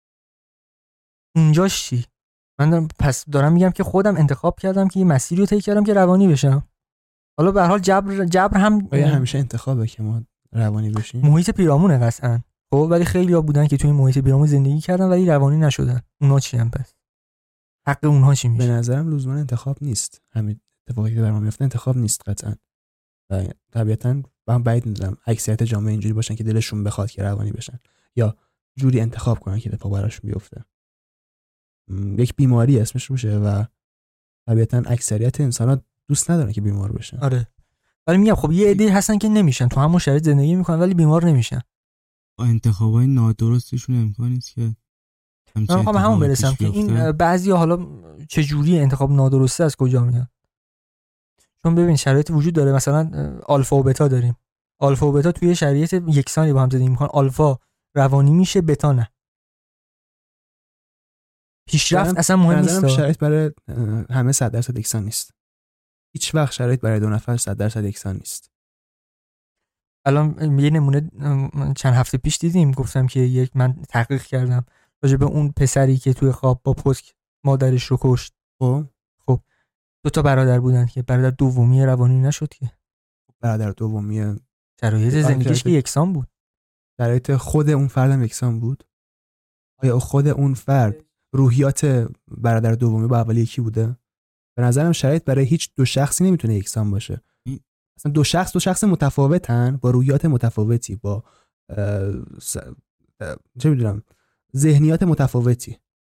اونجاش چی؟ من دارم میگم که خودم انتخاب کردم که یه مسیری رو طی کردم که روانی بشم. حالا به هر حال جبر هم همیشه انتخابه که ما روانی بشیم. محیط پیرامونه قطعاً. خب ولی خیلی‌ها بودن که توی محیط پیرامون زندگی کردن ولی روانی نشدن. اونا چی هم پس؟ حق اونها چی میشه؟ به نظرم لزوما انتخاب نیست. همین اتفاقی که برام میفته انتخاب نیست قطعاً. و طبیعتاً من بعید می‌دونم اکثریت جامعه اینجوری باشن که دلشون بخواد که روانی بشن یا جوری انتخاب کنن که اتفاق براشون بیفته. یک بیماری اسمش روشه و طبیعتاً اکثریت انسان‌ها دوست ندارن که بیمار بشن. آره. ولی میگم خب یه عده هستن که نمیشن، تو همون شرایط زندگی میکنن ولی بیمار نمیشن. با انتخابای نادرستشون امکان نیست که من میخوام همون برسم که این بعضی حالا چه جوری انتخاب نادرسته از کجا میاد. چون ببین شرایط وجود داره، مثلا آلفا و بتا داریم. آلفا و بتا توی شرایط یکسانی با هم زندگی میکنن، آلفا روانی میشه، بتا نه. پیشرفت اصلا مهم نیست. شرایط برای همه 100% یکسان نیست. هیچ وقت شرایط برای دو نفر 100% یکسان نیست. الان یه نمونه چند هفته پیش دیدیم، گفتم که من تحقیق کردم راجع به اون پسری که توی خواب با پتک مادرش رو کشت. خب 2 تا برادر بودن که برادر دومی روانی نشد که. برادر دومی شرایط زندگیش که یکسان بود. شرایط خود اون فرد یکسان بود. آیا خود اون فرد روحیات برادر دومی با اولی یکی بوده؟ به نظرم شرایط برای هیچ دو شخصی نمیتونه یکسان باشه. اصلا دو شخص متفاوتن با روحیات متفاوتی، با چه میدونم ذهنیات متفاوتی.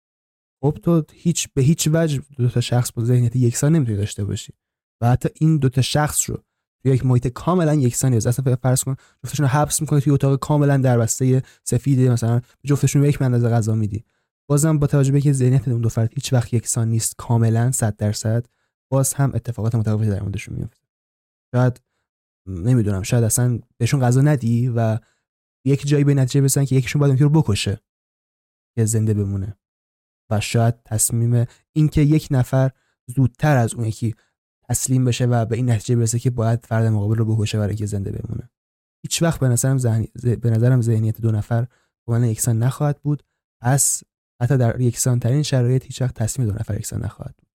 خب تو به هیچ وجه دو تا شخص با ذهنیت یکسان نمیتونی داشته باشی و حتی این دو تا شخص رو توی یک محیط کاملا یکسانی اصلا فرض کن جفتشون رو حبس می‌کنی توی اتاق کاملا دربسته سفید، مثلا جفتشون رو یک اندازه غذا میدی، بازم با توجه به اینکه ذهنیت اون دو فرد هیچ وقت یکسان نیست کاملا 100%، باز هم اتفاقات متفاوتی در موردشون میفته. شاید نمیدونم، شاید اصلا بهشون غذا ندی و یک جایی به نتیجه برسن که یکیشون باید اون رو بکشه که زنده بمونه و شاید تصمیم این که یک نفر زودتر از اون یکی تسلیم بشه و به این نتیجه برسه که باید فرد مقابل رو بکشه برای اینکه زنده بمونه. هیچ وقت به نظرم ذهنیت دو نفر کاملا یکسان نخواهد بود. پس حتی در یکسان ترین شرایط هیچ وقت تصمیم دو نفر یکسان نخواهد بود.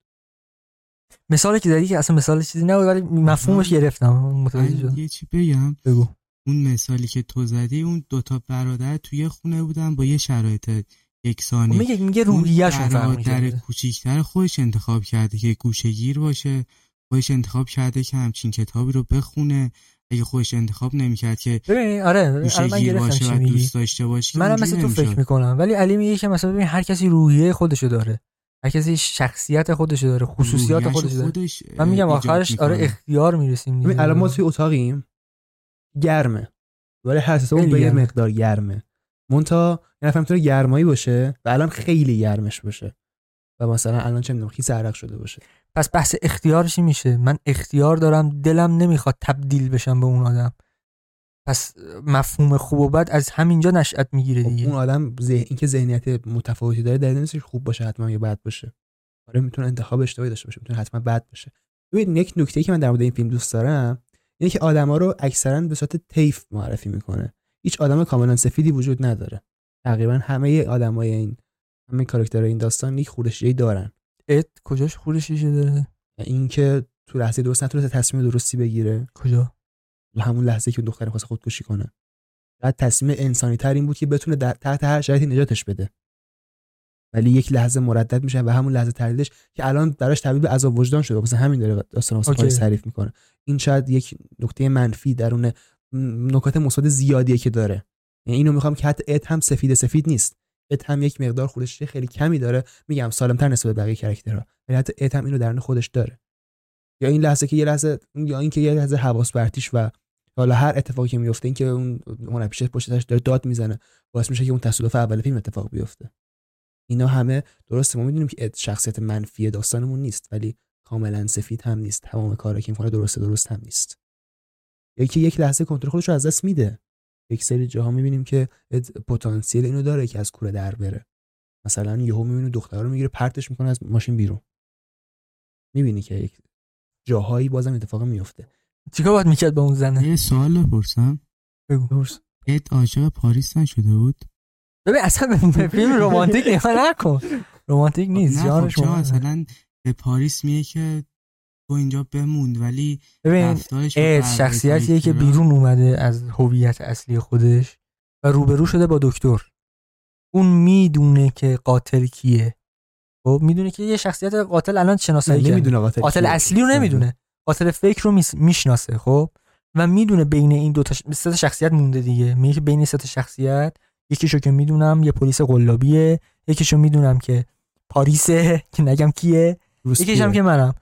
مثالی که زدی که اصلا مثال چیزی نبود ولی مفهومش گرفتم، متوجه شدم. یه چی بگم؟ بگو. اون مثالی که تو زدی، اون دوتا برادر توی خونه بودن با یه شرایط یکسانی. میگه روحیه‌شون فرق می‌کنه. برادر کوچیک‌تر خودش انتخاب کرده که گوشه‌گیر باشه، خودش انتخاب کرده که همچین کتابی رو بخونه. اگه خودش انتخاب نمی‌کرد که ببین آره من گرفتم و دوست داشته باشه، منم مثل تو فکر می‌کنم، ولی علی میگه که مثلا ببین هر کسی روحیه خودشو داره، هر کسی شخصیت خودشو داره، خصوصیات خودشو داره. من میگم آخرش آره اختیار میرسیم. ببین الان ما توی اتاقیم گرمه، ولی هر سه به یه مقدار گرمه، مونتا یه نفر میتونه گرمایی باشه و الان خیلی گرمش باشه و مثلا الان چه میدونم خیس عرق شده باشه. پس بحث اختیار چی میشه؟ من اختیار دارم، دلم نمیخواد تبدیل بشم به اون آدم. پس مفهوم خوب و بد از همینجا نشأت میگیره دیگه. اون آدم این که ذهنیت متفاوتی داره در نیستش خوب باشه حتما یا بد باشه. آره میتونه انتخاب اشتباهی داشته باشه، میتونه حتما بد باشه. ببین یک نکته‌ای که من در مورد این فیلم دوست دارم اینه که آدما رو اکثرا به صورت طیف معرفی میکنه. هیچ آدم کاملا سفیدی وجود نداره. تقریبا همه آدمای همه کاراکترهای این داستان یک خورشیه‌ای دارن. کجاش خورشیشه داره؟ این که تو لحظه درست نتونه تصمیم درستی بگیره. کجا؟ همون لحظه که اون دختر خواست خودکشی کنه. بعد تصمیم انسانی تر این بود که بتونه تحت هر شرایطی نجاتش بده. ولی یک لحظه مردد میشه و همون لحظه تردیدش که الان براش تبدیل به عذاب وجدان شده. مثلا همین داره داستان واسه پاریس تعریف میکنه. این شاید یک نکته منفی درون نکات مثبت زیادیه که داره. یعنی اینو میخوام که حتی ات هم سفید نیست. ات هم یک مقدار خورشی خیلی کمی داره، میگم سالم‌تر نسبت به بقیه کاراکترها. ولی حتی ات هم اینو درون خودش داره. یا این لحظه که یه لحظه حواس پرتیش و حالا هر اتفاقی که میفته این که اون هنرپیشه پشت سرش داره داد میزنه باعث میشه که اون تصادف اول فیلم اتفاق بیفته. اینا همه درسته، ما میدونیم که شخصیت منفی داستانمون نیست ولی کاملا سفید هم نیست. تمام کارا که میکنه درست هم نیست. یکی یک لحظه کنترل خودش رو از دست میده. یک سری جاها میبینیم که پتانسیل اینو داره که از کوره در بره. مثلا یهو میبینی دختره رو میگیره پرتش میکنه از ماشین بیرون. میبینی که یک جاهایی بازم اتفاق میفته. چیکار باید میکرد با اون زنه؟ یه سوال بپرسم. بگو. ات عاشق پاریس نشده بود؟ ببین اصلا به فیلم رمانتیک نگاه نکن. رمانتیک نیست جانش. مثلا به پاریس میگه که تو اینجا بموند ولی ببین شخصیتیه که بیرون اومده از هویت اصلی خودش و روبرو شده با دکتر. اون میدونه که قاتل کیه. خب میدونه که یه شخصیت قاتل الان شناسایی کرده. نمیدونه قاتل اصلی رو نمیدونه. قاتل فیک رو میشناسه. خب و میدونه بین این دو تا سه شخصیت مونده دیگه. میگه بین سه تا شخصیت یکیشو که میدونم یه پلیس قلابیه، یکیشو میدونم که پاریسه که نگم کیه، یکیش هم که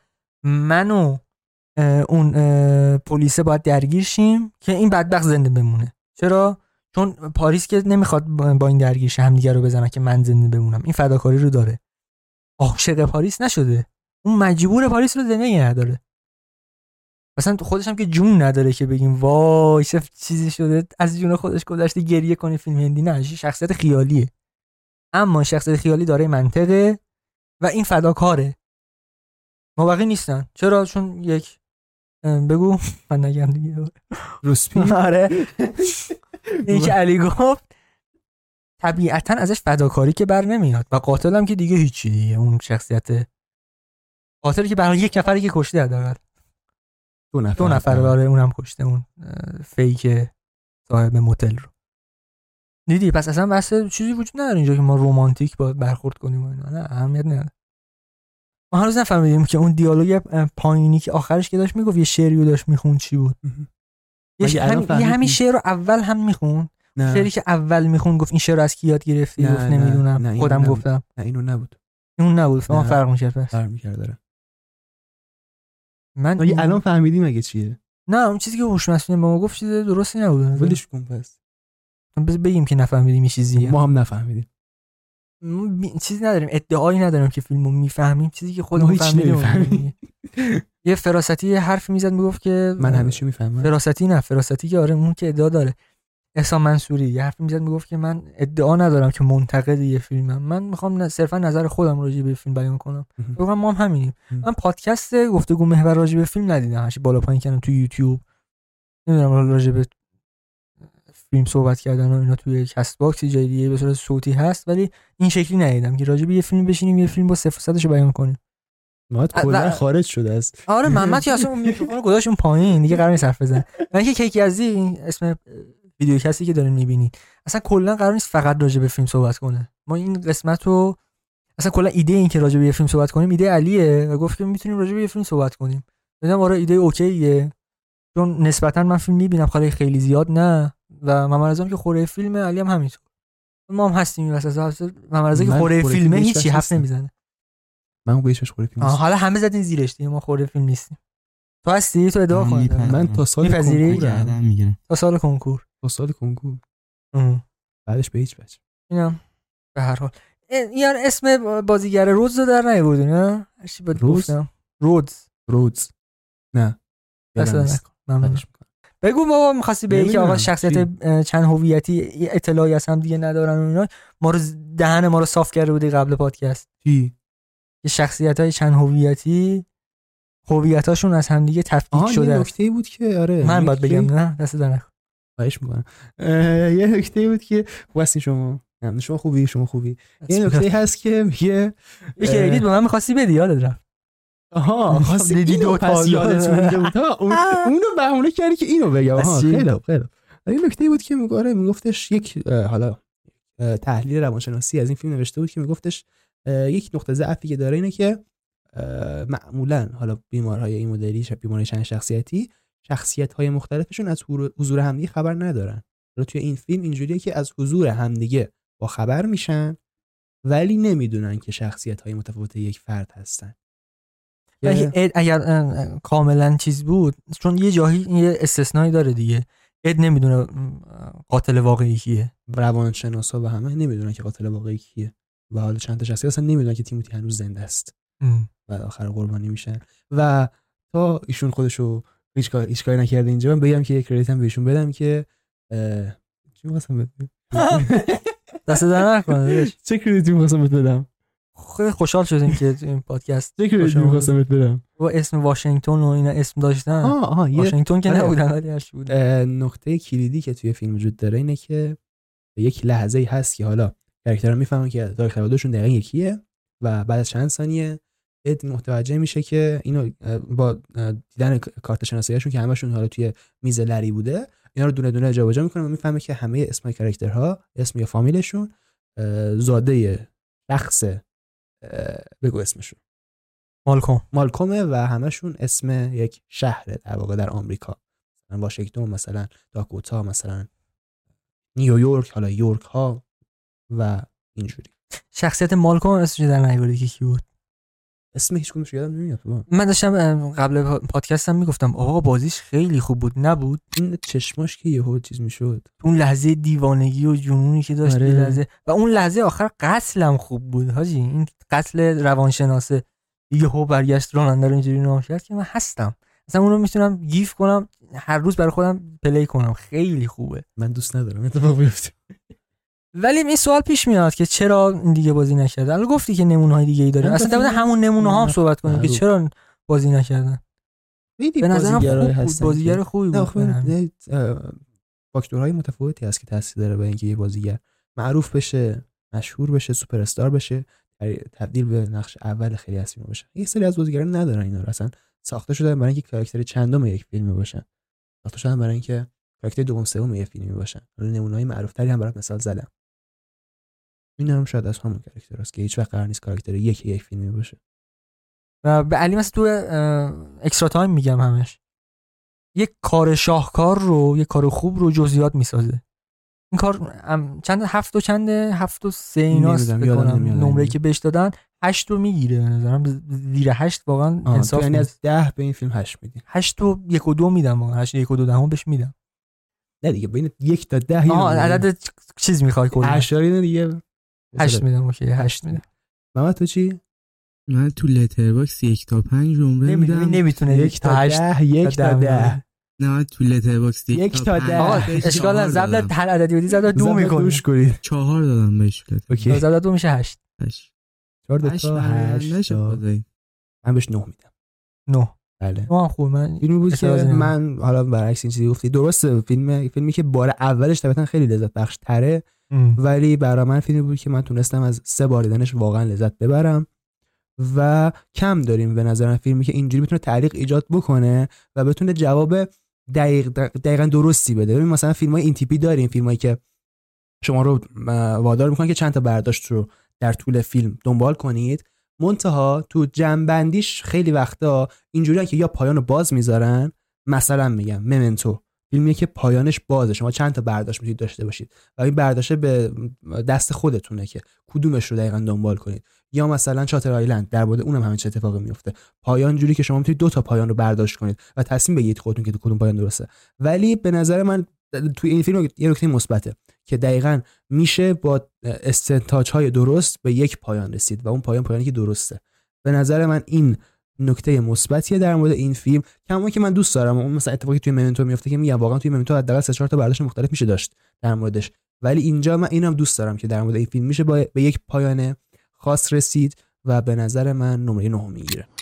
منو اون پلیسه باید درگیر شیم که این بدبخت زنده بمونه. چرا؟ چون پاریس که نمیخواد با این درگیر شه همدیگه رو بزنن که من زنده بمونم. این فداکاری رو داره. عاشق پاریس نشده. اون مجبور پاریس رو زنده نگه داره. مثلا خودش هم که جون نداره که بگیم وای چه چیزی شده از جون خودش گذشته گریه کنی فیلم هندی. نه، شخصیت خیالیه. اما شخصیت خیالی داره منطقه و این فداکاره. مابقی نیستن. چرا؟ چون یک بگو من نگم دیگه. روسپی. آره. این که علی گفت طبیعتا ازش فداکاری که بر نمیاد و قاتل هم که دیگه هیچی دیگه. اون شخصیت قاتلی که برای یک نفری که کشته حداقل 2 نفر آره اونم کشته، اون فیک صاحب موتل رو دیدی. پس اصلا بحث چیزی وجود نداره اینجا که ما رمانتیک با برخورد کنیم و اینا، نه اهمیت نداره. ما هنوز نفهمیدیم که اون دیالوگ پایینی که آخرش که داشت میگفت یه شعری رو داشت میخوند چی بود. یه همین شعر رو اول هم میخوند، شعری که اول میخوند گفت این شعر رو از کی یاد گرفتی؟ گفت نمیدونم، خودم گفتم. نه اینو نبود، اون نبود. ما فرق می‌کرد. پس فرق می‌کرد داره. من الان فهمیدیم مگه چیه؟ نه اون چیزی که هوش مصنوعی به ما گفت چیز درستی نبود. ولش کن پس. بگیم که نفهمیدیم یه چیزیه. ما هم نفهمیدیم. چیزی نداریم، ادعایی نداریم که فیلمو میفهمیم، چیزی که خودمون فهمیدیم. یه فراستی یه حرف میزد میگفت که من همه چی میفهمم. فراستی که آره اون که ادعا داره. احسان منصوری یه حرف میزد میگفت که من ادعا ندارم که منتقد یه فیلمم، من میخوام صرفا نظر خودم راجع به فیلم بیان کنم. میگم ما هم همینیم. من پادکست گفتگو محور راجع به فیلم ندیدم، هرچی بالا پایین کردم تو یوتیوب، نمیدونم راجع به فیلم صحبت کردن و اینا توی کست باکس جای دیگه به صورت صوتی هست، ولی این شکلی ندیدم که راجع به یه فیلم بشینیم یه فیلم با صفر و صدش بیان کنیم. ما کلا خارج شده است. آره محمد که اصلا میکروفون گذاشت اون پایین دیگه قرار نیست حرف بزنه. من که کیکی ازی این اسم ویدیو کسی که دارین میبینید اصلا کلا قرار نیست فقط راجع به فیلم صحبت کنه. ما این قسمت رو اصلا کلا ایده این که راجع به یه فیلم صحبت کنیم ایده علیه و گفت که میتونیم راجع به یه فیلم صحبت کنیم. میگم آره ایده اوکیه، چون نسبتا من فیلم میبینم خیلی زیاد نه، و محمد رضا که خوره فیلم، علی هم همینطور. ما هم هستیم واسه محمد رضا که خوره فیلمه هیچی حرف نمیزنه. من بهش خوره فیلم. حالا همه زدین زیرش دیگه، ما خوره فیلم نیستیم. تو هستی؟ تو ادعا کن. من تا سال کنکور میگیرم. تا سال کنکور. بعدش به هیچ وجه. اینم به هر حال یار اسم بازیگر رودز رو در نیاوردین نه؟ هرچی بهت گفتم. رودز. نه. ممنون. بگو بابا می‌خواستی بگی که آقا شخصیت چند هویتی اطلاعی از هم دیگه ندارن و اینا، ما رو دهن ما رو صاف کرده بودی قبل پادکست. چی؟ که شخصیت‌های چند هویتی هویتاشون از هم دیگه تفکیک شده. یه نکته‌ای بود که آره من باید بگم نه دست در نکن. خواهش می‌کنم. یه نکته‌ای بود که واسه شما خوبی. یه نکته‌ای هست که میگه یکی دیگه به من می‌خواستی بدی یادت رفت. آها خواستی اینو پس یادت مونده بود. اونو بهونه کردی که اینو بگم. خیلی خوب. یه نکته‌ای بود که میگفتش یک حالا تحلیل روانشناسی از این فیلم نوشته بود که میگفتش یک نقطه ضعفی که داره اینه که معمولا حالا بیمارهای این مدلی بیماری چند شخصیتی شخصیت‌های مختلفشون از حضور همدیگه خبر ندارن. حالا توی این فیلم اینجوریه که از حضور همدیگه با خبر میشن ولی نمیدونن که شخصیت‌های متفاوت یک فرد هستن. اگر کاملا چیز بود، چون یه جایی یه استثنایی داره دیگه، اد نمیدونه قاتل واقعی کیه، روانشناسا و همه نمیدونن که قاتل واقعی کیه و حالا چند تا شخصیت اصلا نمیدونن که تیموتی هنوز زنده است و آخر قربانی میشن. و تا ایشون خودشو هیچ کاری نکرده اینجا، من بگم که یک کردیت هم بهشون بدم که چی می‌خواستم بدم دست در نکنه. چه کردیتی می‌خواستم بدم؟ خیلی خوشحال شدیم که این پادکست چه کردیتی می‌خواستم بدم با اسم واشنگتن و اینا اسم داشتن. واشنگتن که نبودن ولی هرچی بود. نقطه کلیدی که توی فیلم وجود داره اینه که یک لحظه‌ای هست که حالا کاراکترها میفهمن که دایرکترشون دقیقاً یکیه و بعد از چند ثانیه اد متوجه میشه که اینو با دیدن کارت شناساییشون که همشون حالا توی میز لری بوده، اینا رو دونه دونه جابجا میکنه و میفهمه که همه اسمای کاراکترها، اسم یا فامیلشون زاده شخص بگو اسمشون مالکومه و همشون اسم یک شهر در واقع در آمریکا، مثلا واشنگتن، مثلا داکوتا، مثلا نیویورک، حالا یورک ها و اینجوری. شخصیت مالکوم اسمش در نیوردی که کی بود؟ اسم هیچ کدومش یادم نمیاد. من داشتم قبل پادکستم میگفتم آقا بازیش خیلی خوب بود. نبود این چشماش که یهو چیز میشد، اون لحظه دیوانگی و جنونی که داشت لحظه، و اون لحظه آخر قتلم خوب بود حاجی. این قتل روانشناسه یهو برگشت راننده رو اینجوری نام کرد که من هستم. اصلا اون رو میتونم گیف کنم هر روز برای خودم پلی کنم، خیلی خوبه. من دوست ندارم اتفاق بیفته. ولی این سوال پیش میاد که چرا این دیگه بازی نکردن. الان گفتی که نمونه‌های دیگه‌ای داره، اصلا در مورد همون نمونه‌ها هم صحبت کنیم که چرا بازی نکردن. به نظرم خوب بازیگر خوبی بود. فاکتورهای متفاوتی هست که تاثیر داره به اینکه یه بازیگر معروف بشه، مشهور بشه، سوپر استار بشه، تبدیل به نقش اول خیلی از فیلم‌ها بشه. یه سری از بازیگران ندارن اینا رو، اصلا ساخته شده برای اینکه کاراکتر چندم یک فیلمی باشن، ساخته شدن برای اینکه کاراکتر دوم سوم یک فیلمی باشن. حالا نمونه‌های معروف‌تری هم برات مثال زدم. این هم شاید از همون کاراکتراست که هیچ وقت قرار نیست کاراکتر یک فیلمی باشه. و به علی مثلا تو اکسترا تایم میگم همش یک کار شاهکار رو، یک کار خوب رو جزئیات میسازه. این کار چند 7 و 3 ایناست نمره‌ای که بهش دادن 8 رو میگیره به نظرم. زیر 8 واقعا انصاف یعنی از 10 به این فیلم 8 میدین. 8 و 1 و 2 میدم واقعا. 8 و 1 و 2 دهم بهش میدم. نه دیگه بین 1 تا 10 عدد چیز میخوای کلا 8 دیگه 8 میدم. اوکی 8 میدم. محمد تو چی؟ من تو لترباکس 1 تا 5 نمره میدم. نمیتونه 1 تا 8 1 تا 10. نه من تو لترباکس 1 تا 10. آقا اشکال نداره. ضرب هر عددی بدی زدم 2 میکنی. 4 دادم بهش. اوکی زدم 2 میشه 8. 4 تا 8 من بهش 9 میدم. 9 بله. خوب. من فیلمی بود که من حالا برعکس این چیزی گفتی درسته، فیلمی که بار اولش طبعا خیلی لذت بخش تره، ولی برای من فیلمی بود که من تونستم از 3 بار دیدنش واقعا لذت ببرم و کم داریم به نظر فیلمی که اینجوری بتونه تعلیق ایجاد بکنه و بتونه جواب دقیقاً درستی بده. ببین مثلا فیلم‌های این تیپی داریم، فیلمایی که شما رو وادار میکنن که چند تا برداشت رو در طول فیلم دنبال کنید، منتها تو جنبندیش خیلی وقتا اینجوریه که یا پایانو باز میذارن، مثلا میگم ممنتو فیلمیه که پایانش بازه، شما چند تا برداشت میتونید داشته باشید و این برداشت به دست خودتونه که کدومش رو دقیقاً دنبال کنید. یا مثلا شاتر آیلند در مورد اونم همین چه اتفاقی میفته، پایان جوری که شما میتونید 2 تا پایان رو برداشت کنید و تصمیم بگیرید خودتون که کدوم پایان درسته. ولی به نظر من تو این فیلم یه نکته مثبته که دقیقاً میشه با استنتاج‌های درست به یک پایان رسید و اون پایانی که درسته. به نظر من این نکته مثبتیه در مورد این فیلم. کما که من دوست دارم اون مثلا اتفاقی توی ممنتو میفته که میگم واقعا توی ممنتو حداقل 3-4 تا برداشت مختلف میشه داشت در موردش، ولی اینجا من اینم دوست دارم که در مورد این فیلم میشه به یک پایان خاص رسید و به نظر من نمره 9 میگیره.